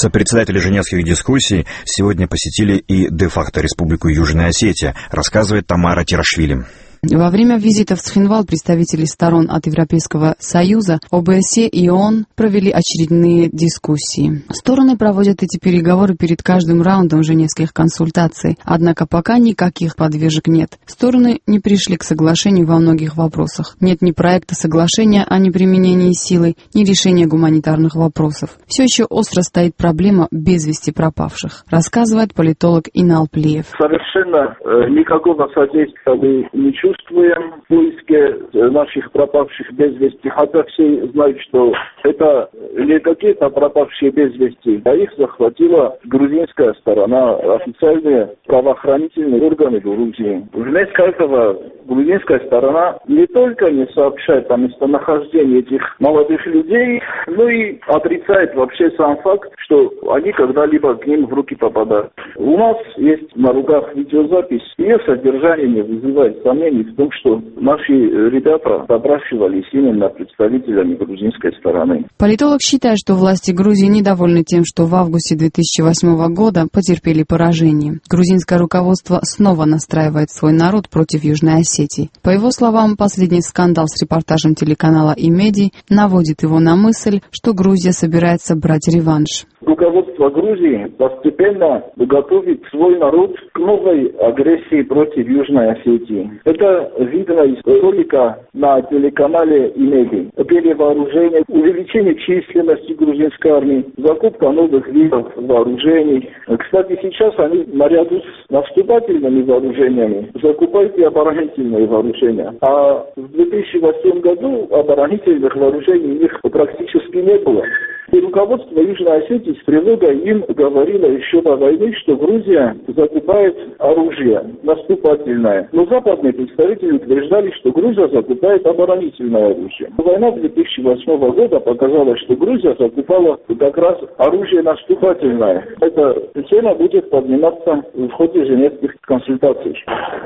Сопредседатели женевских дискуссий сегодня посетили и де-факто Республику Южная Осетия, рассказывает Тамара Тирашвили. Во время визита в Цхинвал представители сторон от Европейского Союза, ОБСЕ и ООН провели очередные дискуссии. Стороны проводят эти переговоры перед каждым раундом женевских консультаций, однако пока никаких подвижек нет. Стороны не пришли к соглашению во многих вопросах. Нет ни проекта соглашения о неприменении силы, ни решения гуманитарных вопросов. Все еще остро стоит проблема без вести пропавших, рассказывает политолог Инал Плиев. Совершенно никакого содействия мы не чувствуем в поиске наших пропавших без вести, хотя все знают, что это не какие-то пропавшие без вести, а их захватила грузинская сторона, официальные правоохранительные органы Грузии. Вместо этого грузинская сторона не только не сообщает о местонахождении этих молодых людей, но и отрицает вообще сам факт, что они когда-либо к ним в руки попадают. У нас есть на руках видеозапись, ее содержание не вызывает сомнений в том, что наши ребята допрашивались именно представителями грузинской стороны. Политолог считает, что власти Грузии недовольны тем, что в августе 2008 года потерпели поражение. Грузинское руководство снова настраивает свой народ против Южной Осетии. По его словам, последний скандал с репортажем телеканала «Имеди» наводит его на мысль, что Грузия собирается брать реванш. Руководство Грузии постепенно готовит свой народ к новой агрессии против Южной Осетии. Это видно из ролика на телеканале «Имеди». Перевооружение, увеличение численности грузинской армии, закупка новых видов вооружений. Кстати, сейчас они наряду с наступательными вооружениями закупают и оборонительные вооружения. А в 2008 году оборонительных вооружений у них практически не было. И руководство Южной Осетии с тревогой им говорило еще до войны, что Грузия закупает оружие наступательное. Но западные представители утверждали, что Грузия закупает оборонительное оружие. Война 2008 года показала, что Грузия закупала как раз оружие наступательное. Эта тема будет подниматься в ходе женевских консультаций.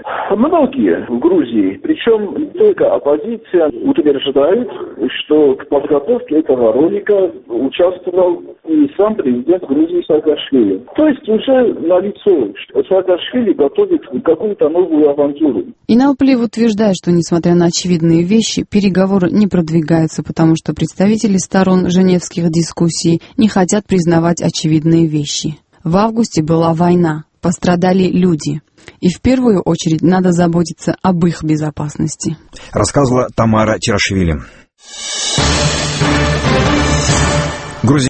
Многие в Грузии, причем не только оппозиция, утверждают, что в подготовке этого ролика участвовал и сам президент Грузии Саакашвили. То есть уже налицо, что Саакашвили готовит какую-то новую авантюру. Инал Плиев утверждает, что, несмотря на очевидные вещи, переговоры не продвигаются, потому что представители сторон женевских дискуссий не хотят признавать очевидные вещи. В августе была война, пострадали люди. И в первую очередь надо заботиться об их безопасности. Рассказывала Тамара Тирашвили.